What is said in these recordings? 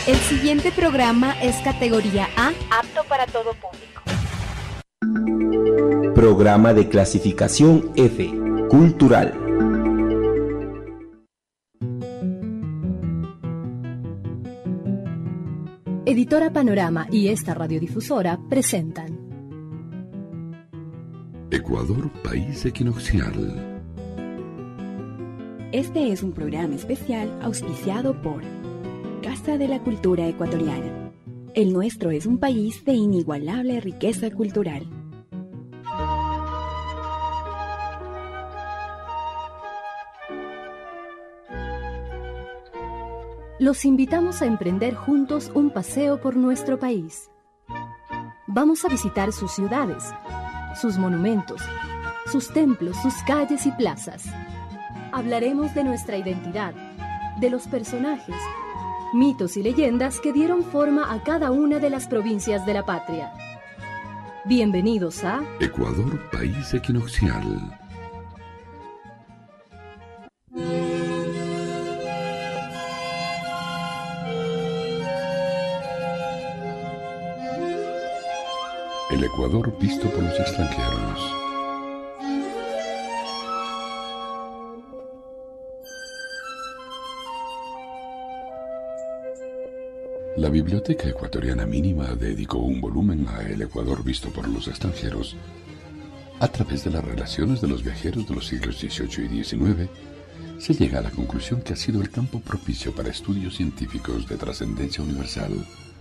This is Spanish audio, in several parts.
El siguiente programa es categoría A, apto para todo público. Programa de clasificación F, cultural. Editora Panorama y esta radiodifusora presentan Ecuador, país equinoccial. Este es un programa especial auspiciado por Casa de la Cultura Ecuatoriana. El nuestro es un país de inigualable riqueza cultural. Los invitamos a emprender juntos un paseo por nuestro país. Vamos a visitar sus ciudades, sus monumentos, sus templos, sus calles y plazas. Hablaremos de nuestra identidad, de los personajes, mitos y leyendas que dieron forma a cada una de las provincias de la patria. Bienvenidos a Ecuador, país equinoccial. El Ecuador visto por los extranjeros. La Biblioteca Ecuatoriana Mínima dedicó un volumen a El Ecuador visto por los extranjeros. A través de las relaciones de los viajeros de los siglos XVIII y XIX, se llega a la conclusión que ha sido el campo propicio para estudios científicos de trascendencia universal.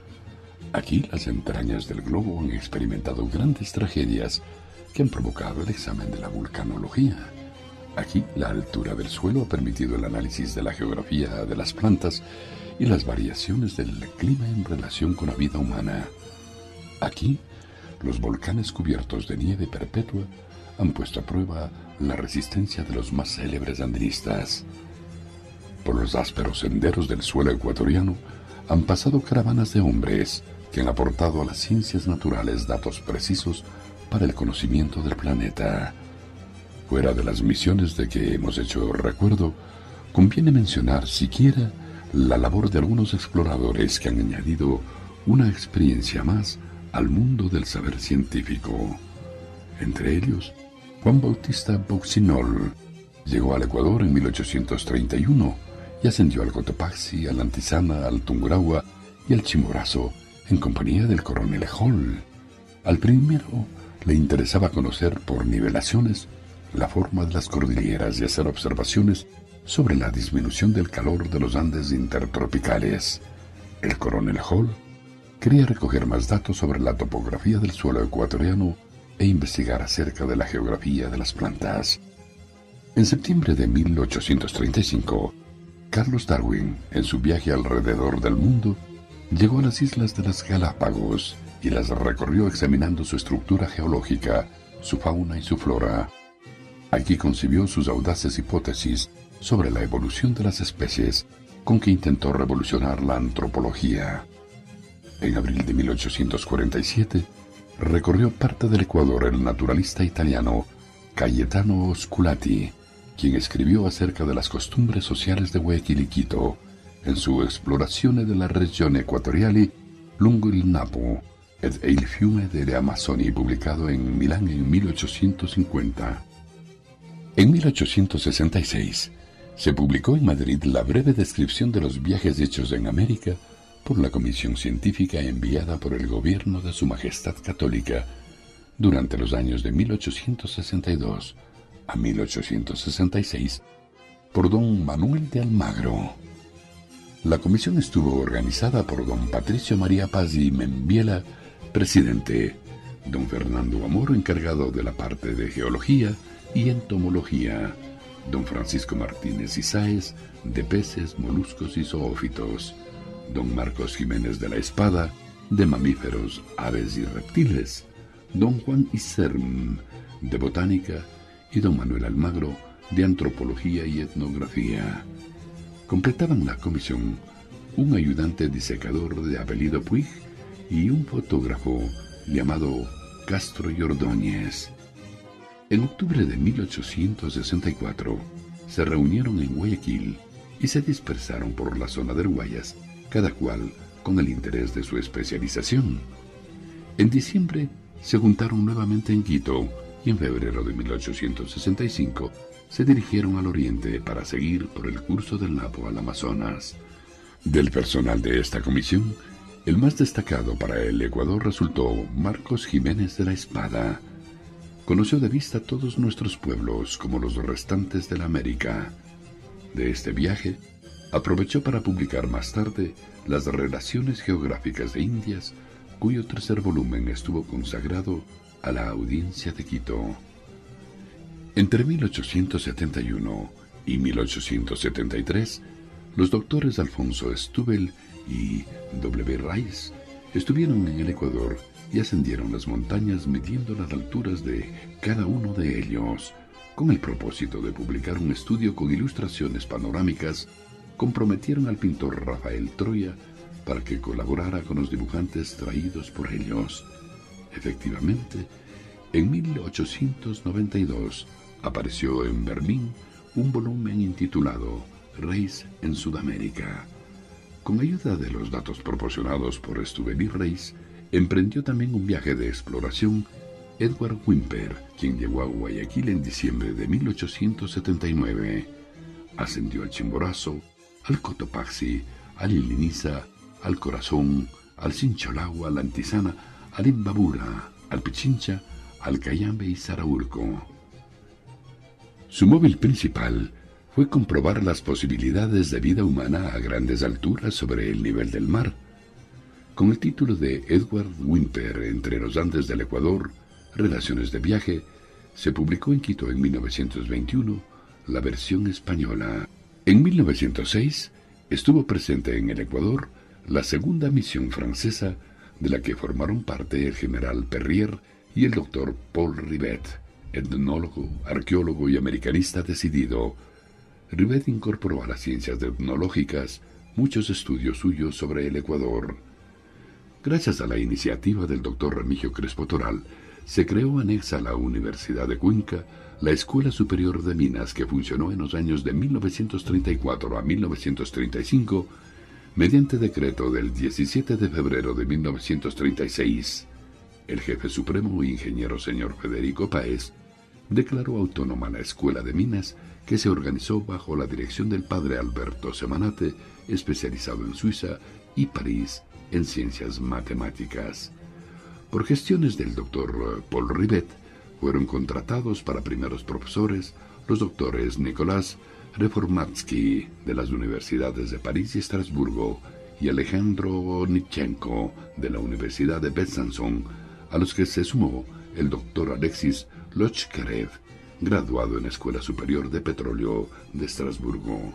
Aquí las entrañas del globo han experimentado grandes tragedias que han provocado el examen de la vulcanología. Aquí la altura del suelo ha permitido el análisis de la geografía de las plantas y las variaciones del clima en relación con la vida humana. Aquí los volcanes cubiertos de nieve perpetua han puesto a prueba la resistencia de los más célebres andinistas. Por los ásperos senderos del suelo ecuatoriano han pasado caravanas de hombres que han aportado a las ciencias naturales datos precisos para el conocimiento del planeta. Fuera de las misiones de que hemos hecho recuerdo, conviene mencionar siquiera la labor de algunos exploradores que han añadido una experiencia más al mundo del saber científico. Entre ellos, Juan Bautista Bouxinol llegó al Ecuador en 1831 y ascendió al Cotopaxi, al Antizana, al Tungurahua y al Chimborazo en compañía del coronel Hall. Al primero le interesaba conocer por nivelaciones la forma de las cordilleras y hacer observaciones sobre la disminución del calor de los Andes intertropicales. El coronel Hall quería recoger más datos sobre la topografía del suelo ecuatoriano e investigar acerca de la geografía de las plantas. En septiembre de 1835, Carlos Darwin, en su viaje alrededor del mundo, llegó a las islas de las Galápagos y las recorrió examinando su estructura geológica, su fauna y su flora. Aquí concibió sus audaces hipótesis sobre la evolución de las especies, con que intentó revolucionar la antropología. En abril de 1847, recorrió parte del Ecuador el naturalista italiano Cayetano Osculati, quien escribió acerca de las costumbres sociales de Guayaquil y Quito en su Explorazione della regione equatoriali lungo il Napo ed il fiume delle Amazzoni, publicado en Milán en 1850. En 1866, se publicó en Madrid la breve descripción de los viajes hechos en América por la comisión científica enviada por el gobierno de Su Majestad Católica durante los años de 1862 a 1866 por don Manuel de Almagro. La comisión estuvo organizada por don Patricio María Paz y Membiela, presidente, don Fernando Amor, encargado de la parte de geología y entomología, don Francisco Martínez Isáez, de peces, moluscos y zoófitos, don Marcos Jiménez de la Espada, de mamíferos, aves y reptiles, don Juan Iserm, de botánica, y don Manuel Almagro, de antropología y etnografía. Completaban la comisión un ayudante disecador de apellido Puig y un fotógrafo llamado Castro y Ordóñez. En octubre de 1864 se reunieron en Guayaquil y se dispersaron por la zona del Guayas, cada cual con el interés de su especialización. En diciembre se juntaron nuevamente en Quito y en febrero de 1865 se dirigieron al oriente para seguir por el curso del Napo al Amazonas. Del personal de esta comisión, el más destacado para el Ecuador resultó Marcos Jiménez de la Espada. Conoció de vista todos nuestros pueblos como los restantes de la América. De este viaje, aprovechó para publicar más tarde las Relaciones Geográficas de Indias, cuyo tercer volumen estuvo consagrado a la audiencia de Quito. Entre 1871 y 1873, los doctores Alfonso Stubel y W. Rice estuvieron en el Ecuador y ascendieron las montañas midiendo las alturas de cada uno de ellos, con el propósito de publicar un estudio con ilustraciones panorámicas. Comprometieron al pintor Rafael Troya para que colaborara con los dibujantes traídos por ellos. Efectivamente, en 1892 apareció en Berlín un volumen intitulado Reis en Sudamérica. Con ayuda de los datos proporcionados por Stubel y Reis, emprendió también un viaje de exploración Edward Whymper, quien llegó a Guayaquil en diciembre de 1879. Ascendió al Chimborazo, al Cotopaxi, al Iliniza, al Corazón, al Sincholagua, al Antizana, al Imbabura, al Pichincha, al Cayambe y Saraurco. Su móvil principal fue comprobar las posibilidades de vida humana a grandes alturas sobre el nivel del mar. Con el título de Edward Whymper entre los Andes del Ecuador, Relaciones de viaje, se publicó en Quito en 1921 la versión española. En 1906 estuvo presente en el Ecuador la segunda misión francesa, de la que formaron parte el general Perrier y el doctor Paul Rivet, etnólogo, arqueólogo y americanista decidido. Rivet incorporó a las ciencias etnológicas muchos estudios suyos sobre el Ecuador. Gracias a la iniciativa del doctor Remigio Crespo Toral, se creó anexa a la Universidad de Cuenca la Escuela Superior de Minas, que funcionó en los años de 1934 a 1935, mediante decreto del 17 de febrero de 1936. El jefe supremo, ingeniero señor Federico Páez, declaró autónoma la Escuela de Minas, que se organizó bajo la dirección del padre Alberto Semanate, especializado en Suiza, y París en ciencias matemáticas. Por gestiones del doctor Paul Rivet, fueron contratados para primeros profesores los doctores Nicolás Reformatsky de las universidades de París y Estrasburgo y Alejandro Nichenko de la Universidad de Besançon, a los que se sumó el doctor Alexis Lochkarev, graduado en la Escuela Superior de Petróleo de Estrasburgo.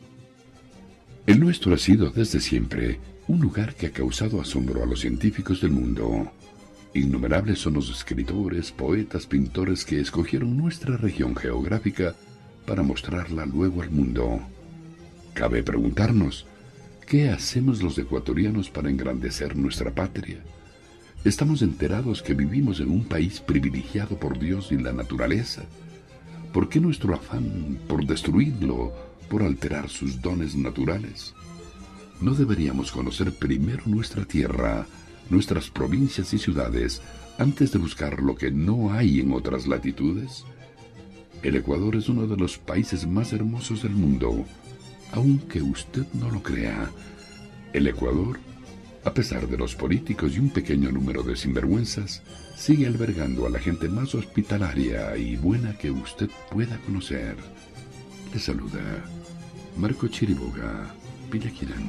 El nuestro ha sido desde siempre un lugar que ha causado asombro a los científicos del mundo. Innumerables son los escritores, poetas, pintores que escogieron nuestra región geográfica para mostrarla luego al mundo. Cabe preguntarnos, ¿qué hacemos los ecuatorianos para engrandecer nuestra patria? Estamos enterados que vivimos en un país privilegiado por Dios y la naturaleza. ¿Por qué nuestro afán por destruirlo, por alterar sus dones naturales? ¿No deberíamos conocer primero nuestra tierra, nuestras provincias y ciudades, antes de buscar lo que no hay en otras latitudes? El Ecuador es uno de los países más hermosos del mundo. Aunque usted no lo crea, el Ecuador, a pesar de los políticos y un pequeño número de sinvergüenzas, sigue albergando a la gente más hospitalaria y buena que usted pueda conocer. Le saluda Marco Chiriboga, Pillaquirán.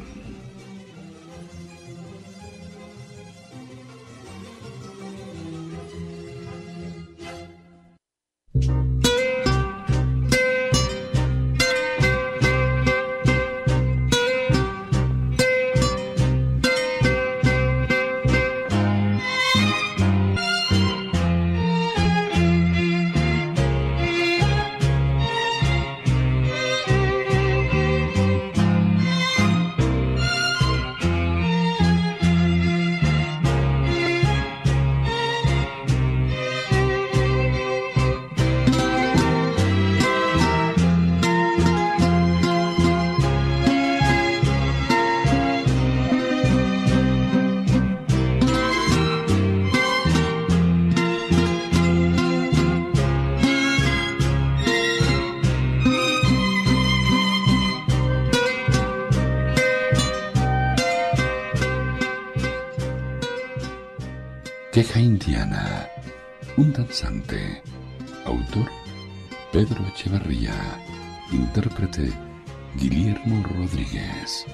Queja indiana, un danzante. Autor, Pedro Echeverría. Intérprete, Guillermo Rodríguez.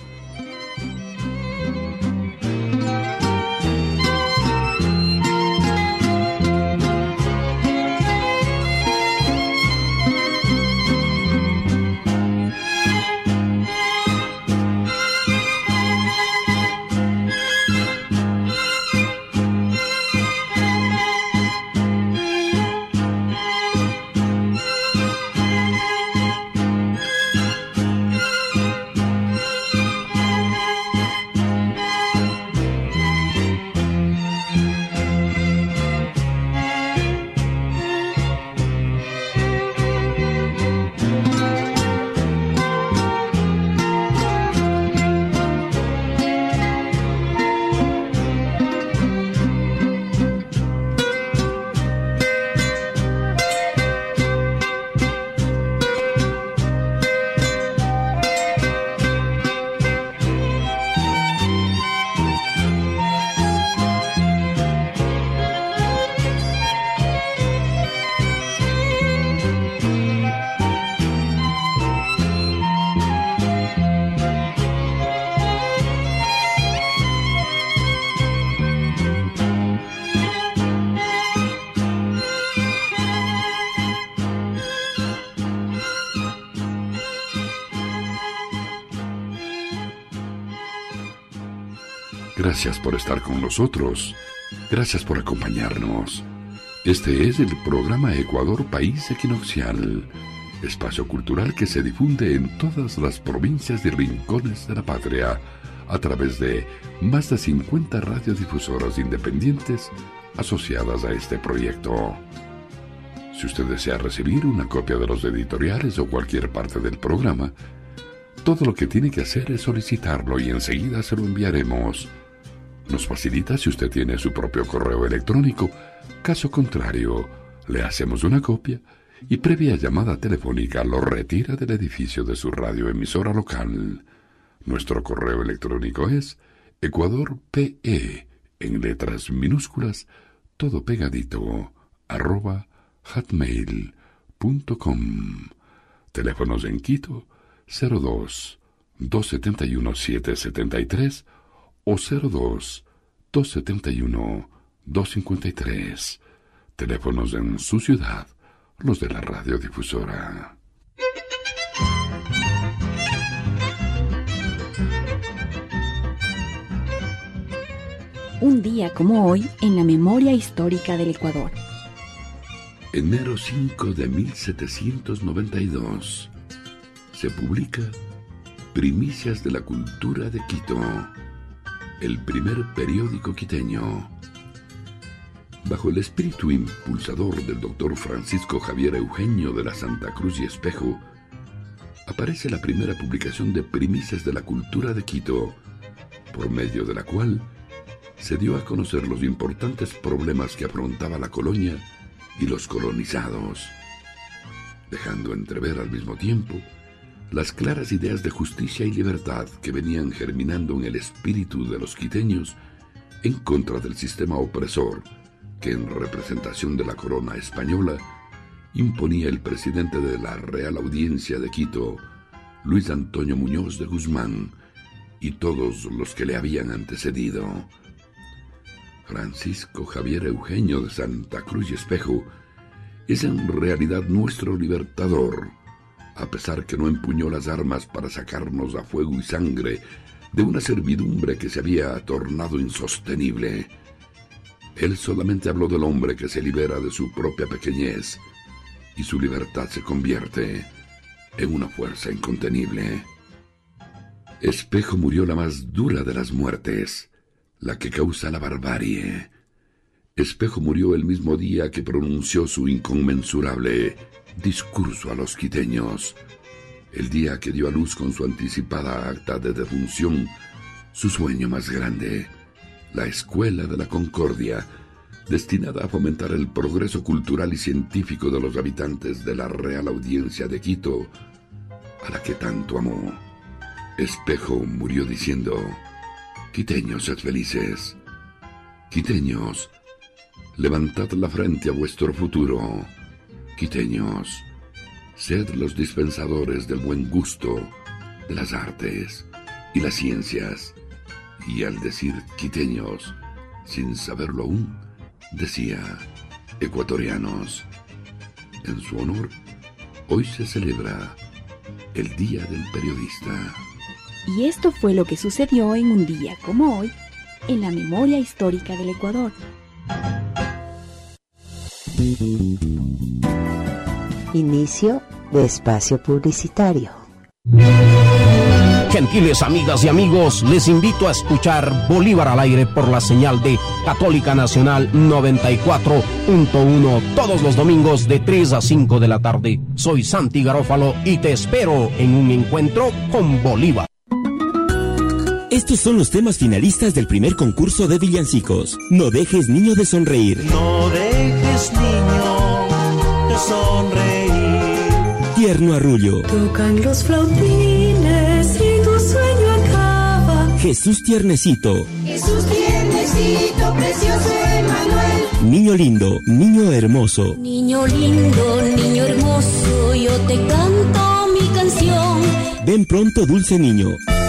Gracias por estar con nosotros. Gracias por acompañarnos. Este es el programa Ecuador País Equinoccial, espacio cultural que se difunde en todas las provincias y rincones de la patria a través de más de 50 radiodifusoras independientes asociadas a este proyecto. Si usted desea recibir una copia de los editoriales o cualquier parte del programa, todo lo que tiene que hacer es solicitarlo y enseguida se lo enviaremos. Nos facilita si usted tiene su propio correo electrónico. Caso contrario, le hacemos una copia y previa llamada telefónica lo retira del edificio de su radioemisora local. Nuestro correo electrónico es ecuadorpe, en letras minúsculas, todo pegadito, @hotmail.com. Teléfonos en Quito, 02-271-773 o 02-271-253. Teléfonos en su ciudad, los de la radiodifusora. Un día como hoy en la memoria histórica del Ecuador. Enero 5 de 1792. Se publica Primicias de la Cultura de Quito, el primer periódico quiteño. Bajo el espíritu impulsador del doctor Francisco Javier Eugenio de la Santa Cruz y Espejo, aparece la primera publicación de Primicias de la Cultura de Quito, por medio de la cual se dio a conocer los importantes problemas que afrontaba la colonia y los colonizados, dejando entrever al mismo tiempo las claras ideas de justicia y libertad que venían germinando en el espíritu de los quiteños en contra del sistema opresor que, en representación de la corona española, imponía el presidente de la Real Audiencia de Quito, Luis Antonio Muñoz de Guzmán, y todos los que le habían antecedido. Francisco Javier Eugenio de Santa Cruz y Espejo es en realidad nuestro libertador, a pesar que no empuñó las armas para sacarnos a fuego y sangre de una servidumbre que se había tornado insostenible. Él solamente habló del hombre que se libera de su propia pequeñez y su libertad se convierte en una fuerza incontenible. Espejo murió la más dura de las muertes, la que causa la barbarie. Espejo murió el mismo día que pronunció su inconmensurable discurso a los quiteños, el día que dio a luz con su anticipada acta de defunción su sueño más grande, la Escuela de la Concordia, destinada a fomentar el progreso cultural y científico de los habitantes de la Real Audiencia de Quito, a la que tanto amó. Espejo murió diciendo: quiteños, sed felices. Quiteños, levantad la frente a vuestro futuro. Quiteños, sed los dispensadores del buen gusto, de las artes y las ciencias. Y al decir quiteños, sin saberlo aún, decía ecuatorianos. En su honor, hoy se celebra el Día del Periodista. Y esto fue lo que sucedió en un día como hoy, en la memoria histórica del Ecuador. Inicio de espacio publicitario. Gentiles amigas y amigos, les invito a escuchar Bolívar al aire por la señal de Católica Nacional 94.1 todos los domingos de 3 a 5 de la tarde. Soy Santi Garófalo y te espero en un encuentro con Bolívar. Estos son los temas finalistas del primer concurso de villancicos. No dejes, niño, de sonreír. No dejes, niño, de sonreír. Tierno arrullo. Tocan los flautines y tu sueño acaba. Jesús tiernecito. Jesús tiernecito, precioso Emmanuel. Niño lindo, niño hermoso. Niño lindo, niño hermoso, yo te canto mi canción. Ven pronto, dulce niño.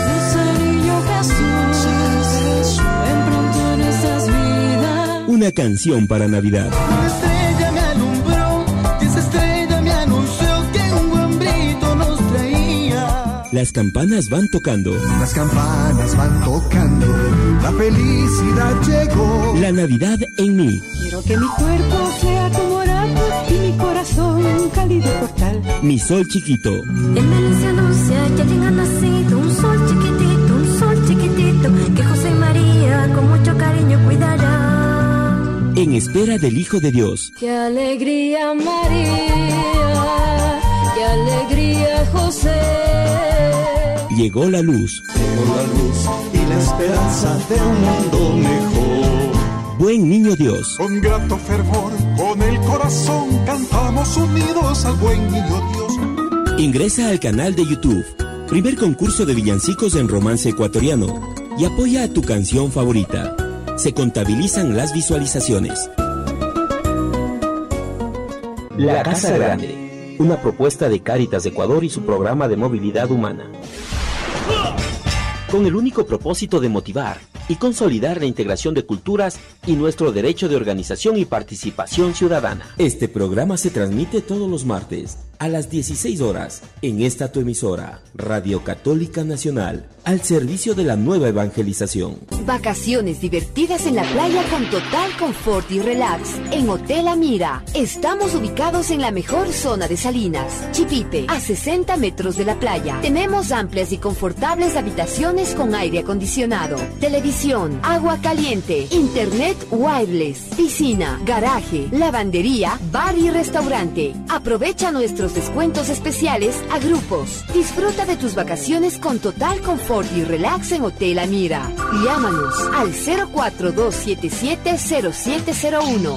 Una canción para Navidad. Una estrella me alumbró, y esa estrella me anunció que un buen grito nos traía. Las campanas van tocando. Las campanas van tocando, la felicidad llegó. La Navidad en mí. Quiero que mi cuerpo sea como orato y mi corazón un cálido portal. Mi sol chiquito. En Belén se anuncia que alguien ha nacido, un sol chiquitito, que José y María con mucho cariño cuidarán. En espera del Hijo de Dios. ¡Qué alegría María! ¡Qué alegría José! Llegó la luz. Llegó la luz y la esperanza de un mundo mejor. Buen niño Dios. Con grato fervor, con el corazón, cantamos unidos al buen niño Dios. Ingresa al canal de YouTube. Primer concurso de villancicos en romance ecuatoriano. Y apoya a tu canción favorita. Se contabilizan las visualizaciones. La Casa Grande, una propuesta de Cáritas de Ecuador y su programa de movilidad humana. Con el único propósito de motivar y consolidar la integración de culturas y nuestro derecho de organización y participación ciudadana. Este programa se transmite todos los martes a las 16 horas en esta tu emisora, Radio Católica Nacional, al servicio de la nueva evangelización. Vacaciones divertidas en la playa con total confort y relax en Hotel Amira. Estamos ubicados en la mejor zona de Salinas, Chipipe, a 60 metros de la playa. Tenemos amplias y confortables habitaciones con aire acondicionado, televisión, agua caliente, internet wireless, piscina, garaje, lavandería, bar y restaurante. Aprovecha nuestros descuentos especiales a grupos. Disfruta de tus vacaciones con total confort y relax en Hotel Amira. Llámanos al 04277-0701,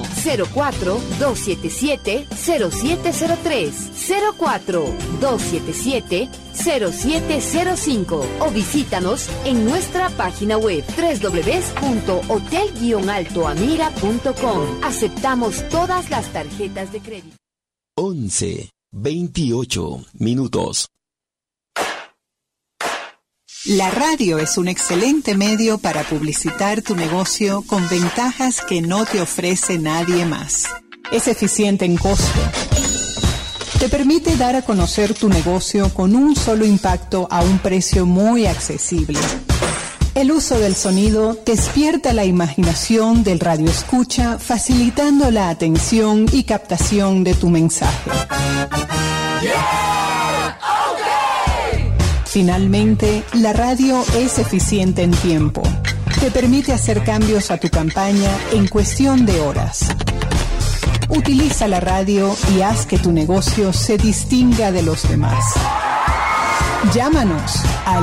04277-0703, 04277-0705 o visítanos en nuestra página web www.hotel-altoamira.com. Aceptamos todas las tarjetas de crédito. 11:28 minutos. La radio es un excelente medio para publicitar tu negocio con ventajas que no te ofrece nadie más. Es eficiente en costo. Te permite dar a conocer tu negocio con un solo impacto a un precio muy accesible. El uso del sonido despierta la imaginación del radioescucha, facilitando la atención y captación de tu mensaje. Finalmente, la radio es eficiente en tiempo. Te permite hacer cambios a tu campaña en cuestión de horas. Utiliza la radio y haz que tu negocio se distinga de los demás. Llámanos al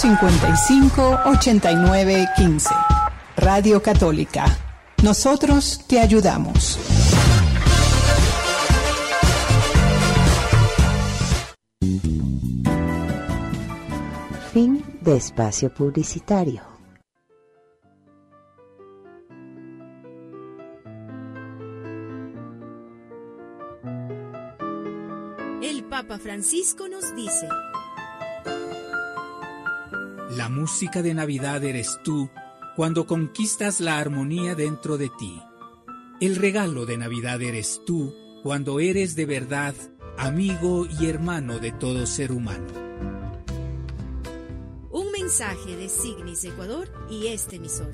255-8915. Radio Católica. Nosotros te ayudamos. Fin de espacio publicitario. Francisco nos dice: la música de Navidad eres tú cuando conquistas la armonía dentro de ti. El regalo de Navidad eres tú cuando eres de verdad amigo y hermano de todo ser humano. Un mensaje de Signis Ecuador y este emisor.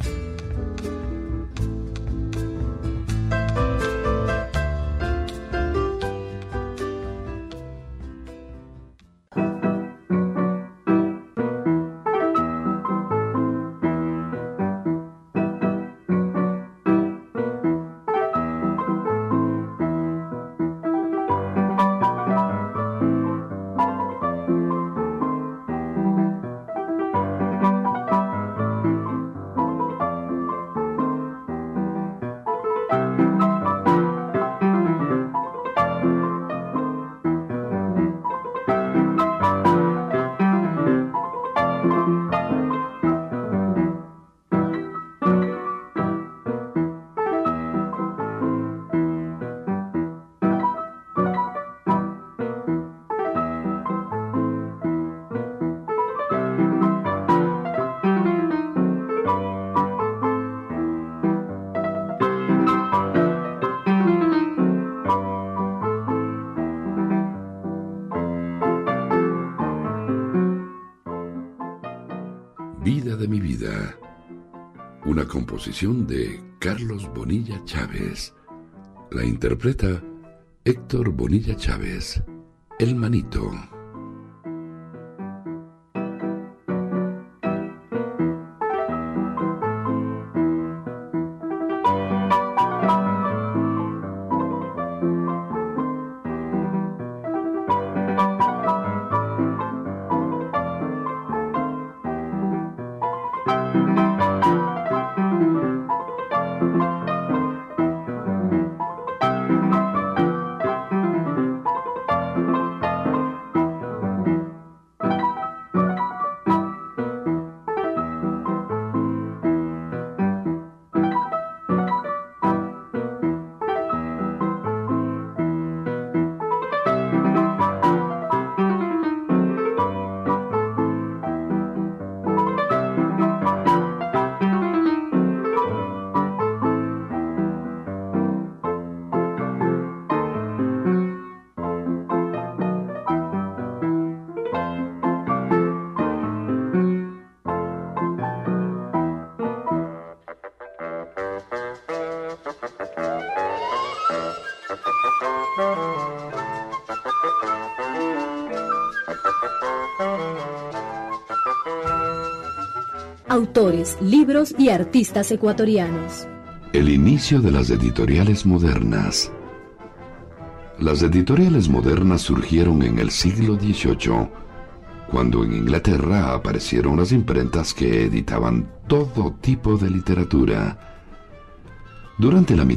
Vida de mi vida, una composición de Carlos Bonilla Chávez. La interpreta Héctor Bonilla Chávez, El Manito. Autores, libros y artistas ecuatorianos. El inicio de las editoriales modernas. Las editoriales modernas surgieron en el siglo XVIII, cuando en Inglaterra aparecieron las imprentas que editaban todo tipo de literatura. Durante la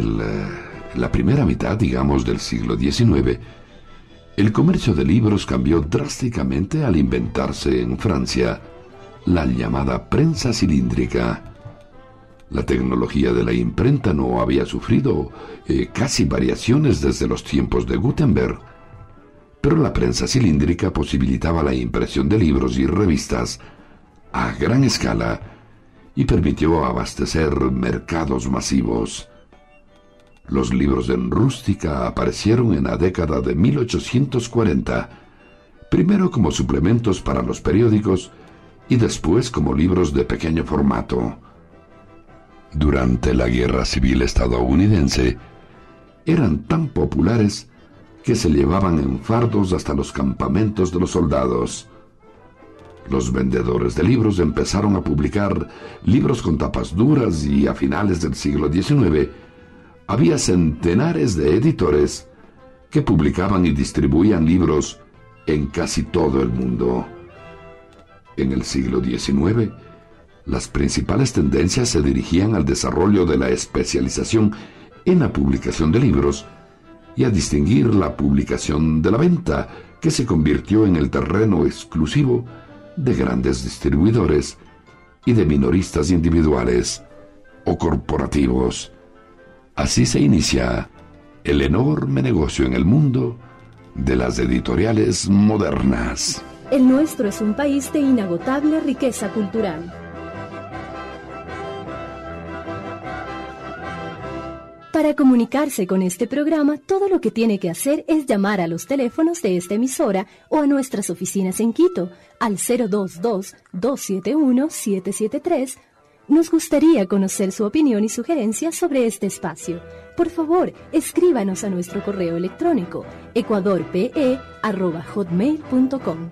primera mitad, digamos, del siglo XIX, el comercio de libros cambió drásticamente al inventarse en Francia la llamada prensa cilíndrica. La tecnología de la imprenta no había sufrido casi variaciones desde los tiempos de Gutenberg, pero la prensa cilíndrica posibilitaba la impresión de libros y revistas a gran escala y permitió abastecer mercados masivos. Los libros en rústica aparecieron en la década de 1840, primero como suplementos para los periódicos y después como libros de pequeño formato. Durante la Guerra Civil estadounidense, eran tan populares que se llevaban en fardos hasta los campamentos de los soldados. Los vendedores de libros empezaron a publicar libros con tapas duras y a finales del siglo XIX había centenares de editores que publicaban y distribuían libros en casi todo el mundo. En el siglo XIX, las principales tendencias se dirigían al desarrollo de la especialización en la publicación de libros y a distinguir la publicación de la venta, que se convirtió en el terreno exclusivo de grandes distribuidores y de minoristas individuales o corporativos. Así se inicia el enorme negocio en el mundo de las editoriales modernas. El nuestro es un país de inagotable riqueza cultural. Para comunicarse con este programa, todo lo que tiene que hacer es llamar a los teléfonos de esta emisora o a nuestras oficinas en Quito, al 022-271-773. Nos gustaría conocer su opinión y sugerencias sobre este espacio. Por favor, escríbanos a nuestro correo electrónico ecuadorpe@hotmail.com.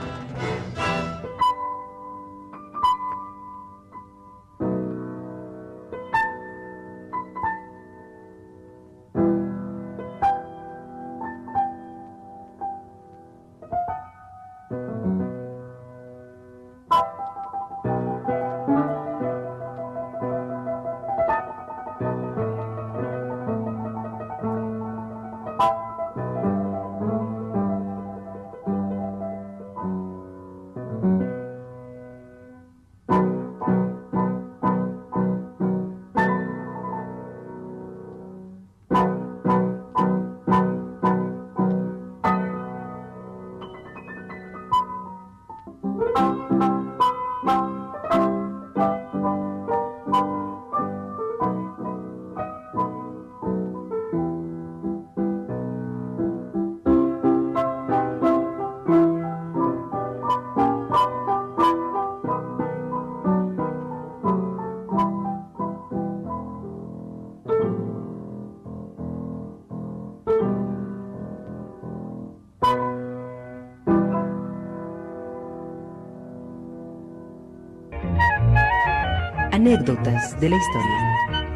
Anécdotas de la historia.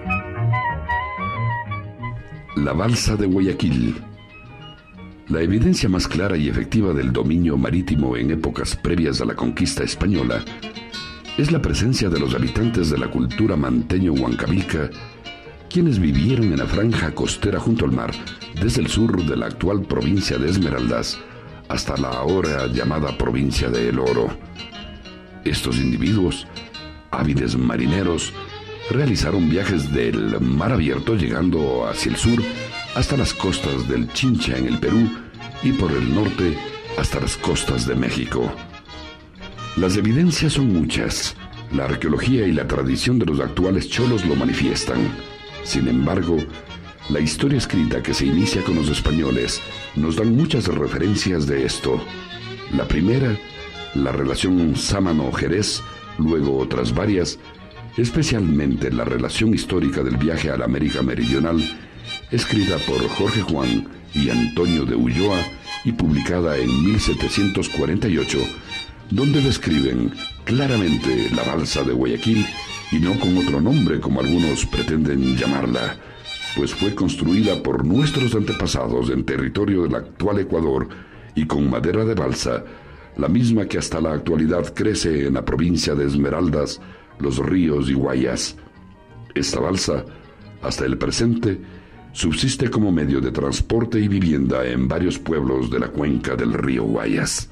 La balsa de Guayaquil. La evidencia más clara y efectiva del dominio marítimo en épocas previas a la conquista española es la presencia de los habitantes de la cultura manteño-huancavilca, quienes vivieron en la franja costera junto al mar, desde el sur de la actual provincia de Esmeraldas hasta la ahora llamada provincia de El Oro. Estos individuos, áviles marineros, realizaron viajes del mar abierto llegando hacia el sur hasta las costas del Chincha en el Perú y por el norte hasta las costas de México. Las evidencias son muchas. La arqueología y la tradición de los actuales cholos lo manifiestan. Sin embargo, la historia escrita que se inicia con los españoles nos dan muchas referencias de esto. La primera, la relación Sámano-Jerez, luego otras varias, especialmente la relación histórica del viaje a la América Meridional, escrita por Jorge Juan y Antonio de Ulloa y publicada en 1748, donde describen claramente la balsa de Guayaquil y no con otro nombre como algunos pretenden llamarla, pues fue construida por nuestros antepasados en territorio del actual Ecuador y con madera de balsa, la misma que hasta la actualidad crece en la provincia de Esmeraldas, Los Ríos y Guayas. Esta balsa, hasta el presente, subsiste como medio de transporte y vivienda en varios pueblos de la cuenca del río Guayas.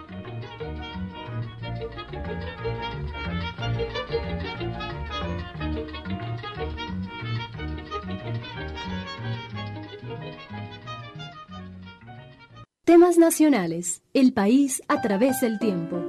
Temas nacionales. El país a través del tiempo.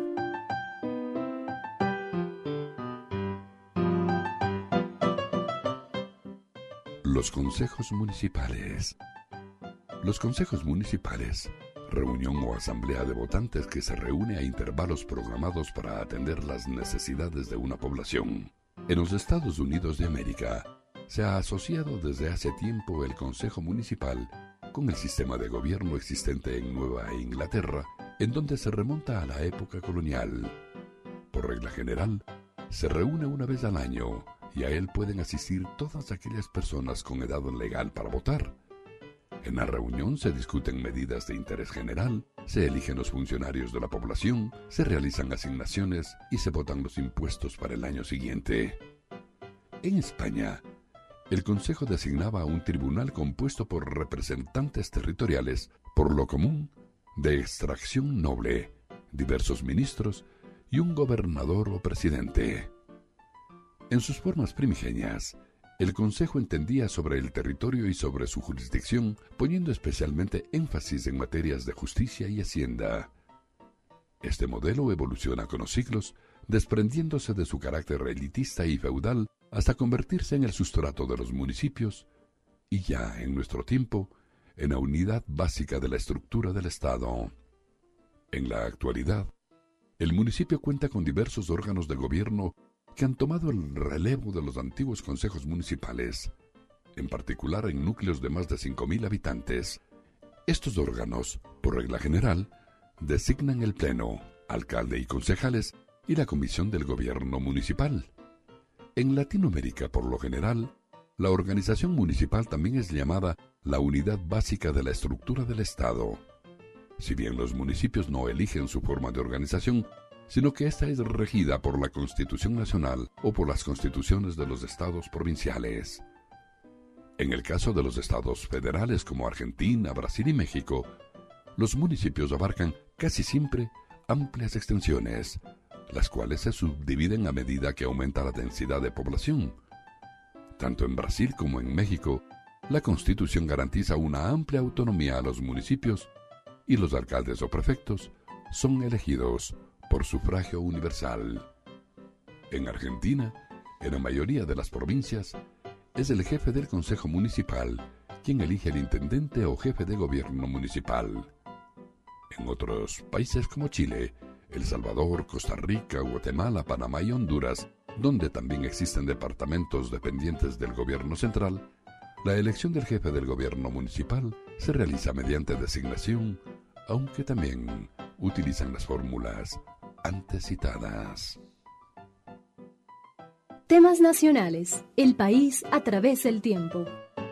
Los consejos municipales. Los consejos municipales, reunión o asamblea de votantes que se reúne a intervalos programados para atender las necesidades de una población. En los Estados Unidos de América, se ha asociado desde hace tiempo el Consejo Municipal con el sistema de gobierno existente en Nueva Inglaterra, en donde se remonta a la época colonial. Por regla general, se reúne una vez al año y a él pueden asistir todas aquellas personas con edad legal para votar. En la reunión se discuten medidas de interés general, se eligen los funcionarios de la población, se realizan asignaciones y se votan los impuestos para el año siguiente. En España, el Consejo designaba a un tribunal compuesto por representantes territoriales, por lo común, de extracción noble, diversos ministros y un gobernador o presidente. En sus formas primigenias, el Consejo entendía sobre el territorio y sobre su jurisdicción, poniendo especialmente énfasis en materias de justicia y hacienda. Este modelo evoluciona con los siglos, desprendiéndose de su carácter elitista y feudal hasta convertirse en el sustrato de los municipios y ya en nuestro tiempo en la unidad básica de la estructura del Estado. En la actualidad, el municipio cuenta con diversos órganos de gobierno que han tomado el relevo de los antiguos consejos municipales, en particular en núcleos de más de 5.000 habitantes. Estos órganos, por regla general, designan el pleno, alcalde y concejales y la comisión del gobierno municipal. En Latinoamérica, por lo general, la organización municipal también es llamada la unidad básica de la estructura del Estado. Si bien los municipios no eligen su forma de organización, sino que ésta es regida por la Constitución Nacional o por las constituciones de los estados provinciales. En el caso de los estados federales como Argentina, Brasil y México, los municipios abarcan casi siempre amplias extensiones, las cuales se subdividen a medida que aumenta la densidad de población. Tanto en Brasil como en México, la Constitución garantiza una amplia autonomía a los municipios y los alcaldes o prefectos son elegidos por sufragio universal. En Argentina, en la mayoría de las provincias, es el jefe del Consejo Municipal quien elige el intendente o jefe de gobierno municipal. En otros países como Chile, El Salvador, Costa Rica, Guatemala, Panamá y Honduras, donde también existen departamentos dependientes del gobierno central, la elección del jefe del gobierno municipal se realiza mediante designación, aunque también utilizan las fórmulas antes citadas. Temas nacionales. El país a través del tiempo.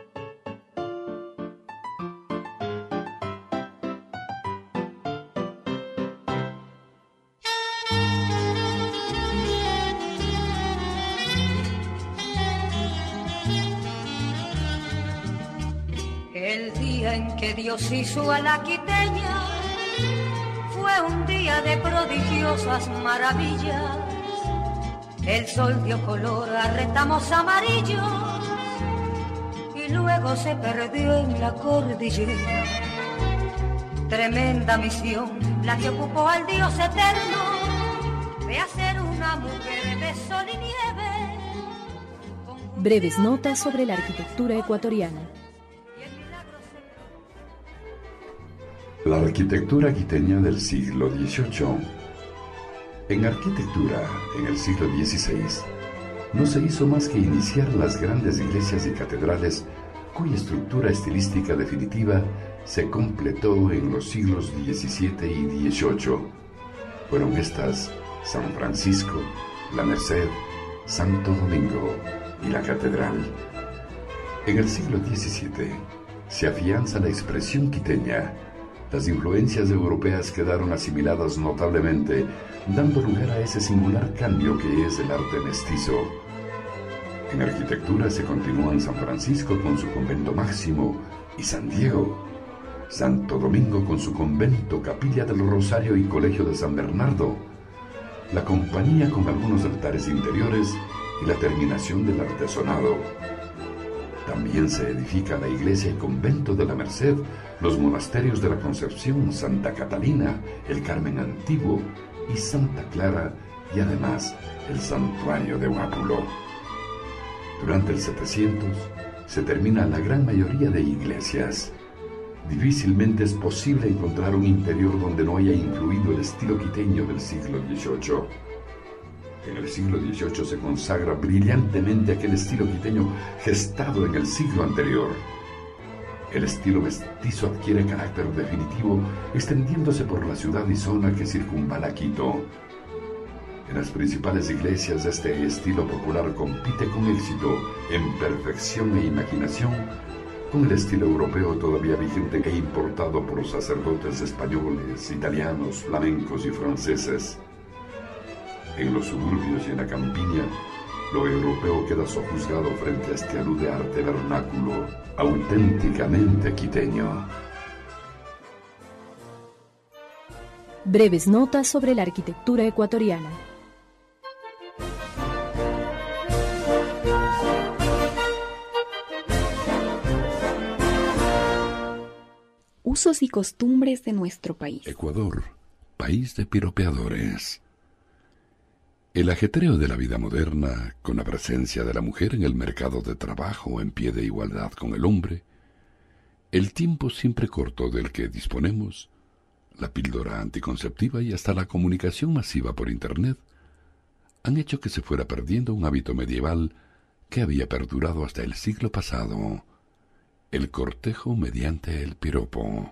El día en que Dios hizo a la quiteña fue un día de prodigiosas maravillas. El sol dio color a retamos amarillos y luego se perdió en la cordillera. Tremenda misión la que ocupó al Dios eterno de hacer una mujer de sol y nieve. Breves notas sobre la arquitectura ecuatoriana. La arquitectura quiteña del siglo XVIII. En arquitectura, en el siglo XVI, no se hizo más que iniciar las grandes iglesias y catedrales cuya estructura estilística definitiva se completó en los siglos XVII y XVIII. Fueron estas San Francisco, La Merced, Santo Domingo y la Catedral. En el siglo XVII se afianza la expresión quiteña. Las influencias europeas quedaron asimiladas notablemente, dando lugar a ese singular cambio que es el arte mestizo. En arquitectura se continúa en San Francisco con su convento máximo y San Diego, Santo Domingo con su convento, Capilla del Rosario y Colegio de San Bernardo, la Compañía con algunos altares interiores y la terminación del artesonado. También se edifica la iglesia y convento de la Merced, los monasterios de la Concepción, Santa Catalina, el Carmen Antiguo y Santa Clara, y además el santuario de Huápulo. Durante el 700 se termina la gran mayoría de iglesias. Difícilmente es posible encontrar un interior donde no haya influido el estilo quiteño del siglo XVIII. En el siglo XVIII se consagra brillantemente aquel estilo quiteño gestado en el siglo anterior. El estilo mestizo adquiere carácter definitivo, extendiéndose por la ciudad y zona que circunvala Quito. En las principales iglesias este estilo popular compite con éxito en perfección e imaginación con el estilo europeo todavía vigente e importado por los sacerdotes españoles, italianos, flamencos y franceses. En los suburbios y en la campiña, lo europeo queda sojuzgado frente a este alud de arte vernáculo, auténticamente quiteño. Breves notas sobre la arquitectura ecuatoriana. usos y costumbres de nuestro país. Ecuador, país de piropeadores. El ajetreo de la vida moderna, con la presencia de la mujer en el mercado de trabajo en pie de igualdad con el hombre, el tiempo siempre corto del que disponemos, la píldora anticonceptiva y hasta la comunicación masiva por Internet, han hecho que se fuera perdiendo un hábito medieval que había perdurado hasta el siglo pasado, el cortejo mediante el piropo.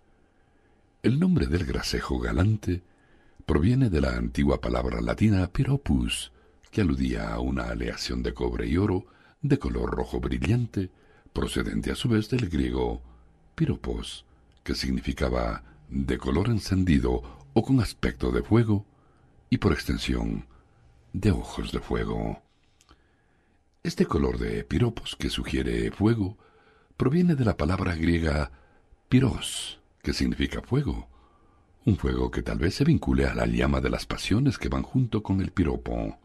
El nombre del gracejo galante proviene de la antigua palabra latina piropus, que aludía a una aleación de cobre y oro de color rojo brillante, procedente a su vez del griego piropos, que significaba de color encendido o con aspecto de fuego, y por extensión, de ojos de fuego. Este color de piropos, que sugiere fuego, proviene de la palabra griega piros, que significa fuego, un fuego que tal vez se vincule a la llama de las pasiones que van junto con el piropo.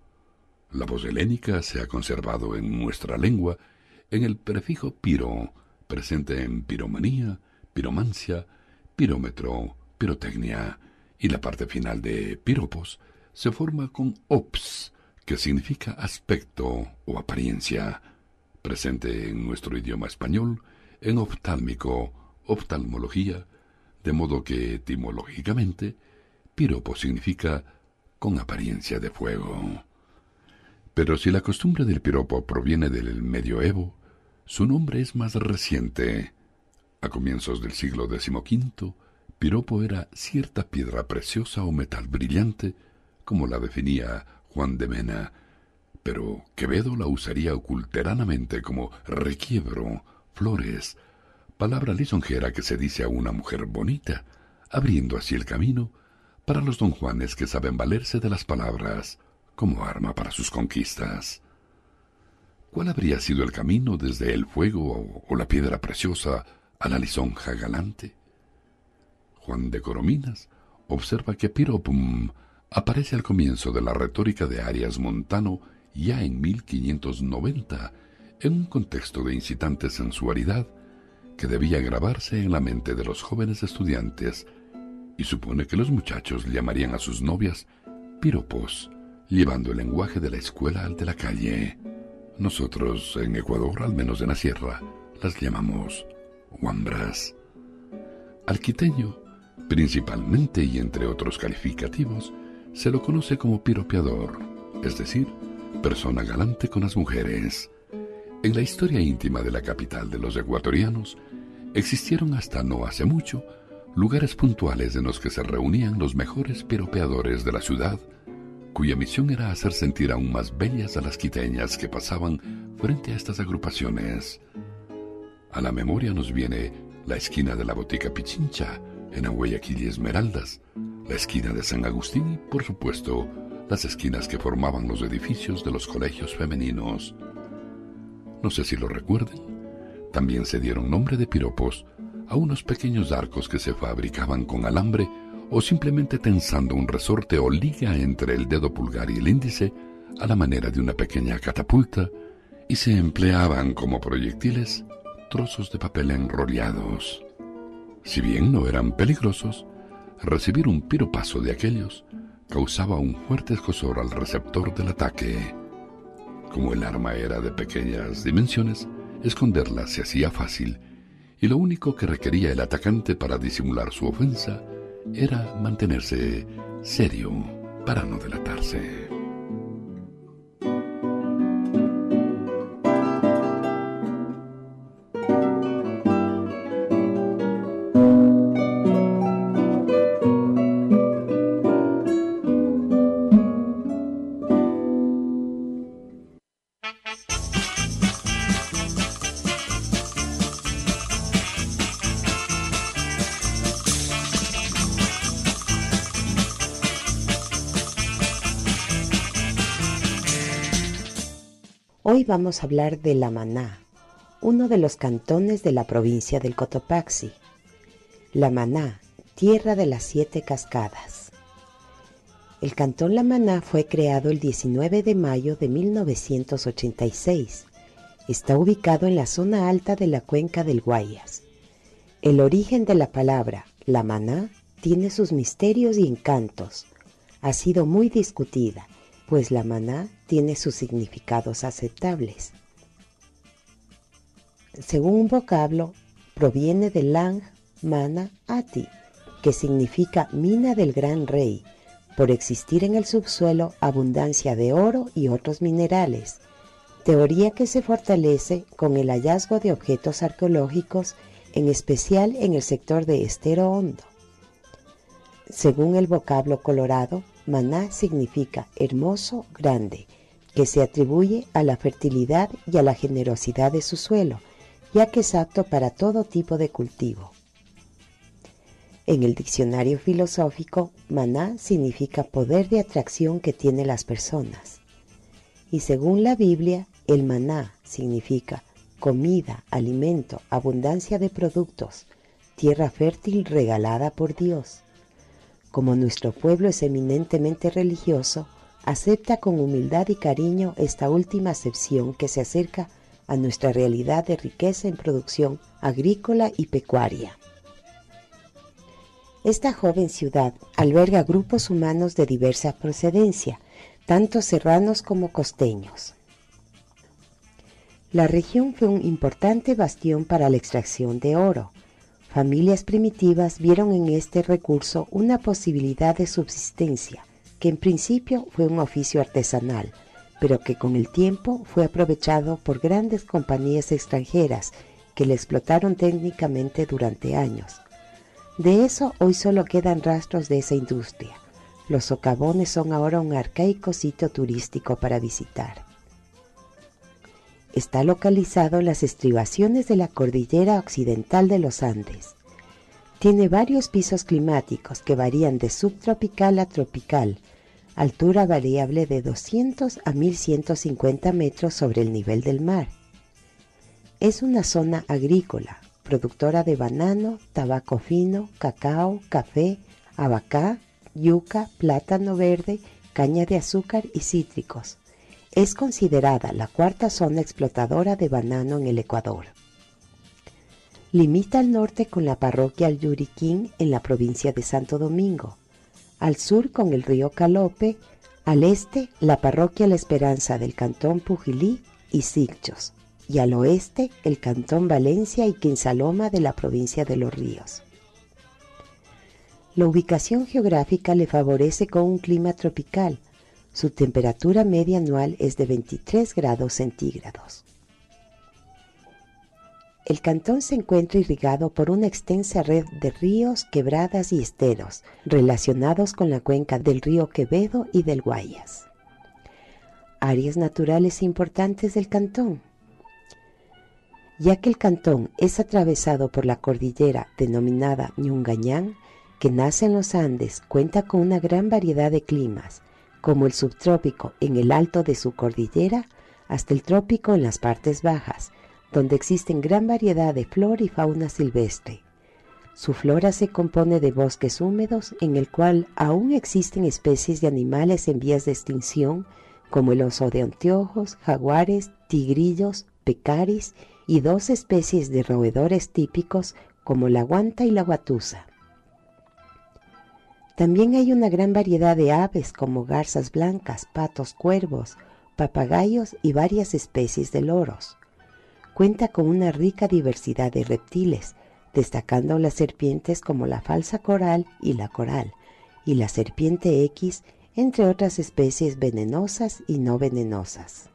La voz helénica se ha conservado en nuestra lengua en el prefijo piro, presente en piromanía, piromancia, pirómetro, pirotecnia, y la parte final de piropos se forma con ops, que significa aspecto o apariencia, presente en nuestro idioma español, en oftálmico, oftalmología, de modo que etimológicamente piropo significa con apariencia de fuego. Pero si la costumbre del piropo proviene del medioevo, su nombre es más reciente. A comienzos del siglo XV, piropo era cierta piedra preciosa o metal brillante, como la definía Juan de Mena, pero Quevedo la usaría oculteranamente como requiebro, flores, palabra lisonjera que se dice a una mujer bonita, abriendo así el camino para los don Juanes que saben valerse de las palabras como arma para sus conquistas. ¿Cuál habría sido el camino desde el fuego o la piedra preciosa a la lisonja galante? Juan de Corominas observa que piropum aparece al comienzo de la retórica de Arias Montano ya en 1590, en un contexto de incitante sensualidad que debía grabarse en la mente de los jóvenes estudiantes, y supone que los muchachos llamarían a sus novias piropos, llevando el lenguaje de la escuela al de la calle. Nosotros, en Ecuador, al menos en la sierra, las llamamos guambras. Al quiteño, principalmente y entre otros calificativos, se lo conoce como piropeador, es decir, persona galante con las mujeres. En la historia íntima de la capital de los ecuatorianos, existieron hasta no hace mucho lugares puntuales en los que se reunían los mejores piropeadores de la ciudad, cuya misión era hacer sentir aún más bellas a las quiteñas que pasaban frente a estas agrupaciones. A la memoria nos viene la esquina de la Botica Pichincha, en Guayaquil y Esmeraldas, la esquina de San Agustín y, por supuesto, las esquinas que formaban los edificios de los colegios femeninos. No sé si lo recuerden, también se dieron nombre de piropos a unos pequeños arcos que se fabricaban con alambre o simplemente tensando un resorte o liga entre el dedo pulgar y el índice a la manera de una pequeña catapulta, y se empleaban como proyectiles trozos de papel enrollados. Si bien no eran peligrosos, recibir un piropazo de aquellos causaba un fuerte escozor al receptor del ataque. Como el arma era de pequeñas dimensiones, esconderla se hacía fácil, y lo único que requería el atacante para disimular su ofensa era mantenerse serio para no delatarse. Hoy vamos a hablar de La Maná, uno de los cantones de la provincia del Cotopaxi. La Maná, tierra de las 7 cascadas. El cantón La Maná fue creado el 19 de mayo de 1986. Está ubicado en la zona alta de la cuenca del Guayas. El origen de la palabra, la maná, tiene sus misterios y encantos. Ha sido muy discutida, pues la maná tiene sus significados aceptables. Según un vocablo, proviene de Lang Mana Ati, que significa mina del gran rey, por existir en el subsuelo abundancia de oro y otros minerales, teoría que se fortalece con el hallazgo de objetos arqueológicos, en especial en el sector de Estero Hondo. Según el vocablo colorado, maná significa hermoso, grande, que se atribuye a la fertilidad y a la generosidad de su suelo, ya que es apto para todo tipo de cultivo. En el diccionario filosófico, maná significa poder de atracción que tienen las personas. Y según la Biblia, el maná significa comida, alimento, abundancia de productos, tierra fértil regalada por Dios. Como nuestro pueblo es eminentemente religioso, acepta con humildad y cariño esta última acepción que se acerca a nuestra realidad de riqueza en producción agrícola y pecuaria. Esta joven ciudad alberga grupos humanos de diversa procedencia, tanto serranos como costeños. La región fue un importante bastión para la extracción de oro. Familias primitivas vieron en este recurso una posibilidad de subsistencia, que en principio fue un oficio artesanal, pero que con el tiempo fue aprovechado por grandes compañías extranjeras que le explotaron técnicamente durante años. De eso hoy solo quedan rastros de esa industria. Los socavones son ahora un arcaico sitio turístico para visitar. Está localizado en las estribaciones de la cordillera occidental de los Andes. Tiene varios pisos climáticos que varían de subtropical a tropical, altura variable de 200 a 1150 metros sobre el nivel del mar. Es una zona agrícola, productora de banano, tabaco fino, cacao, café, abacá, yuca, plátano verde, caña de azúcar y cítricos. Es considerada la cuarta zona explotadora de banano en el Ecuador. Limita al norte con la parroquia Yuriquín en la provincia de Santo Domingo, al sur con el río Calope, al este la parroquia La Esperanza del cantón Pujilí y Sicchos, y al oeste el cantón Valencia y Quinsaloma de la provincia de Los Ríos. La ubicación geográfica le favorece con un clima tropical. Su temperatura media anual es de 23 grados centígrados. El cantón se encuentra irrigado por una extensa red de ríos, quebradas y esteros, relacionados con la cuenca del río Quevedo y del Guayas. Áreas naturales importantes del cantón. Ya que el cantón es atravesado por la cordillera denominada Ñungañán, que nace en los Andes, cuenta con una gran variedad de climas, como el subtrópico en el alto de su cordillera hasta el trópico en las partes bajas, donde existen gran variedad de flora y fauna silvestre. Su flora se compone de bosques húmedos en el cual aún existen especies de animales en vías de extinción, como el oso de anteojos, jaguares, tigrillos, pecaris y 2 especies de roedores típicos como la guanta y la guatusa. También hay una gran variedad de aves como garzas blancas, patos, cuervos, papagayos y varias especies de loros. Cuenta con una rica diversidad de reptiles, destacando las serpientes como la falsa coral y la serpiente X, entre otras especies venenosas y no venenosas.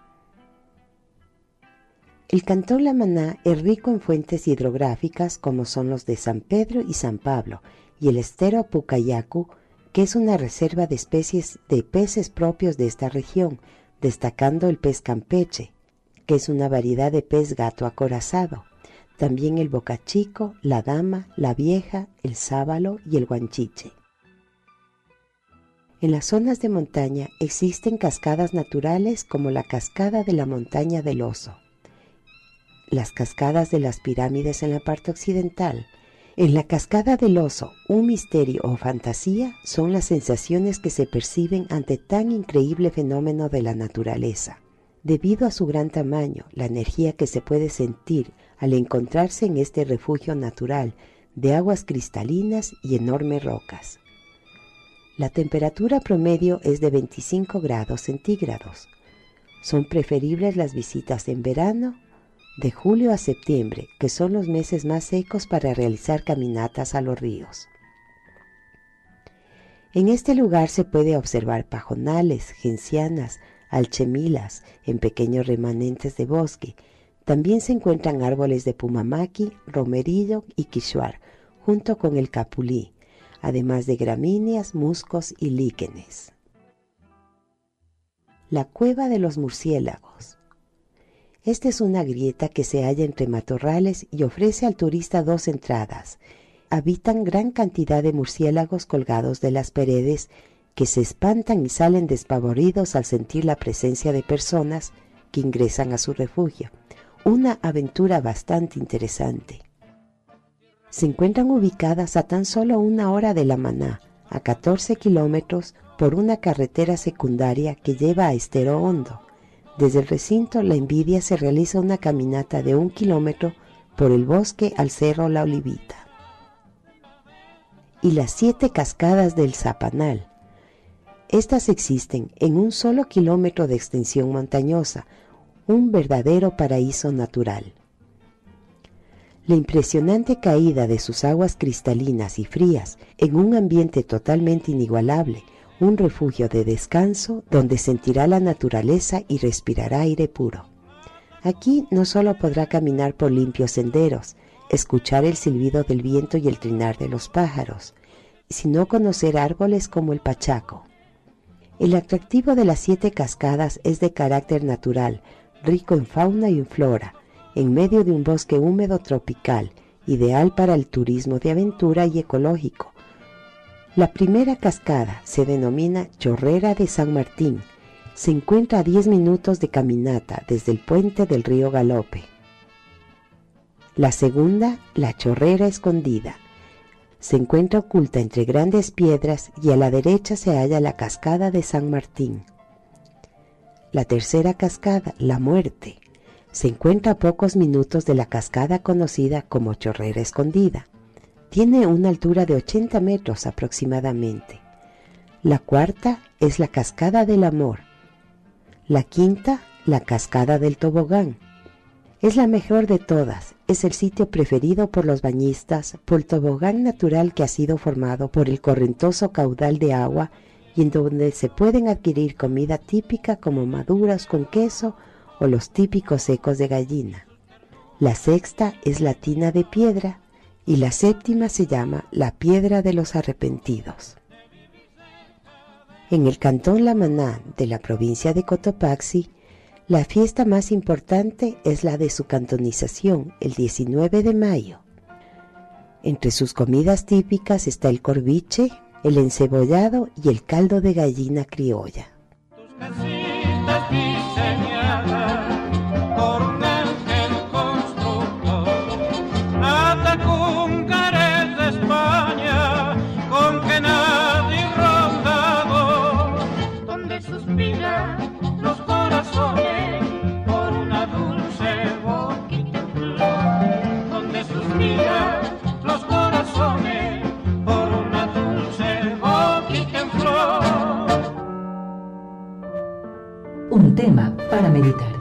El cantón La Maná es rico en fuentes hidrográficas como son los de San Pedro y San Pablo, y el estero Pucayacu, que es una reserva de especies de peces propios de esta región, destacando el pez campeche, que es una variedad de pez gato acorazado, también el bocachico, la dama, la vieja, el sábalo y el guanchiche. En las zonas de montaña existen cascadas naturales como la cascada de la montaña del Oso, las cascadas de las pirámides en la parte occidental. En la cascada del Oso, un misterio o fantasía son las sensaciones que se perciben ante tan increíble fenómeno de la naturaleza. Debido a su gran tamaño, la energía que se puede sentir al encontrarse en este refugio natural de aguas cristalinas y enormes rocas. La temperatura promedio es de 25 grados centígrados. Son preferibles las visitas en verano, de julio a septiembre, que son los meses más secos para realizar caminatas a los ríos. En este lugar se puede observar pajonales, gencianas, alchemilas en pequeños remanentes de bosque. También se encuentran árboles de pumamaqui, romerillo y quichuar, junto con el capulí, además de gramíneas, muscos y líquenes. La cueva de los murciélagos. Esta es una grieta que se halla entre matorrales y ofrece al turista 2 entradas. Habitan gran cantidad de murciélagos colgados de las paredes que se espantan y salen despavoridos al sentir la presencia de personas que ingresan a su refugio. Una aventura bastante interesante. Se encuentran ubicadas a tan solo 1 hora de La Maná, a 14 kilómetros por una carretera secundaria que lleva a Estero Hondo. Desde el recinto La Envidia se realiza una caminata de 1 kilómetro por el bosque al cerro La Olivita. Y las 7 cascadas del Zapanal. Estas existen en 1 solo kilómetro de extensión montañosa, un verdadero paraíso natural. La impresionante caída de sus aguas cristalinas y frías en un ambiente totalmente inigualable, un refugio de descanso donde sentirá la naturaleza y respirará aire puro. Aquí no solo podrá caminar por limpios senderos, escuchar el silbido del viento y el trinar de los pájaros, sino conocer árboles como el pachaco. El atractivo de las 7 cascadas es de carácter natural, rico en fauna y en flora, en medio de un bosque húmedo tropical, ideal para el turismo de aventura y ecológico. La primera cascada se denomina Chorrera de San Martín. Se encuentra a 10 minutos de caminata desde el puente del río Galope. La segunda, la Chorrera Escondida. Se encuentra oculta entre grandes piedras y a la derecha se halla la cascada de San Martín. La tercera cascada, la Muerte, se encuentra a pocos minutos de la cascada conocida como Chorrera Escondida. Tiene una altura de 80 metros aproximadamente. La cuarta es la Cascada del Amor. La quinta, la Cascada del Tobogán. Es la mejor de todas, es el sitio preferido por los bañistas por el tobogán natural que ha sido formado por el correntoso caudal de agua y en donde se pueden adquirir comida típica como maduras con queso o los típicos secos de gallina. La sexta es la Tina de Piedra y la séptima se llama la Piedra de los Arrepentidos. En el cantón La Maná de la provincia de Cotopaxi, la fiesta más importante es la de su cantonización, el 19 de mayo. Entre sus comidas típicas está el corviche, el encebollado y el caldo de gallina criolla. Un tema para meditar.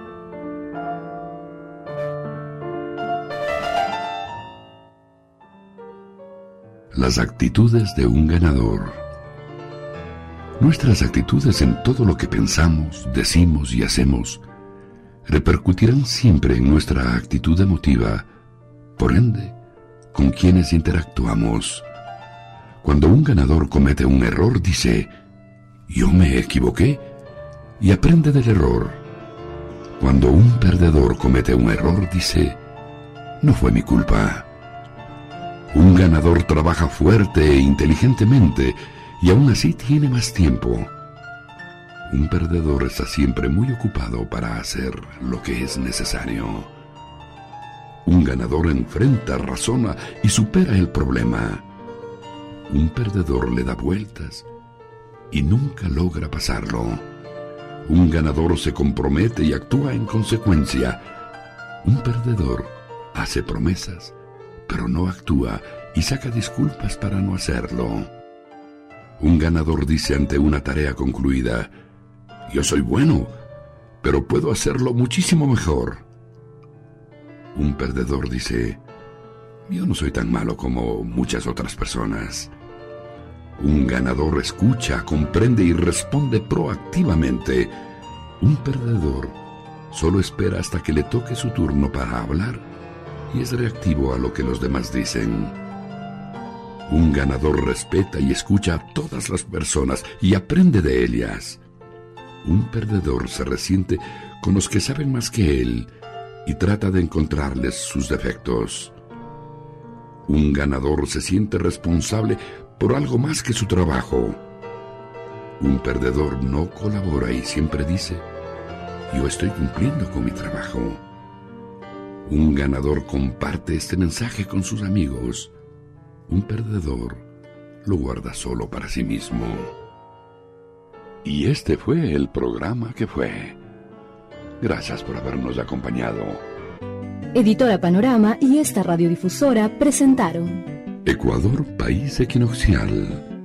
Las actitudes de un ganador. Nuestras actitudes en todo lo que pensamos, decimos y hacemos repercutirán siempre en nuestra actitud emotiva, por ende, con quienes interactuamos. Cuando un ganador comete un error, dice: «Yo me equivoqué», y aprende del error. Cuando un perdedor comete un error, dice: «No fue mi culpa». Un ganador trabaja fuerte e inteligentemente y aún así tiene más tiempo. Un perdedor está siempre muy ocupado para hacer lo que es necesario. Un ganador enfrenta, razona y supera el problema. Un perdedor le da vueltas y nunca logra pasarlo. Un ganador se compromete y actúa en consecuencia. Un perdedor hace promesas, pero no actúa y saca disculpas para no hacerlo. Un ganador dice ante una tarea concluida: yo soy bueno, pero puedo hacerlo muchísimo mejor. Un perdedor dice: yo no soy tan malo como muchas otras personas. Un ganador escucha, comprende y responde proactivamente. Un perdedor solo espera hasta que le toque su turno para hablar y es reactivo a lo que los demás dicen. Un ganador respeta y escucha a todas las personas y aprende de ellas. Un perdedor se resiente con los que saben más que él y trata de encontrarles sus defectos. Un ganador se siente responsable por algo más que su trabajo. Un perdedor no colabora y siempre dice: yo estoy cumpliendo con mi trabajo. Un ganador comparte este mensaje con sus amigos. Un perdedor lo guarda solo para sí mismo. Y este fue el programa que fue. Gracias por habernos acompañado. Editora Panorama y esta radiodifusora presentaron Ecuador, país equinoccial.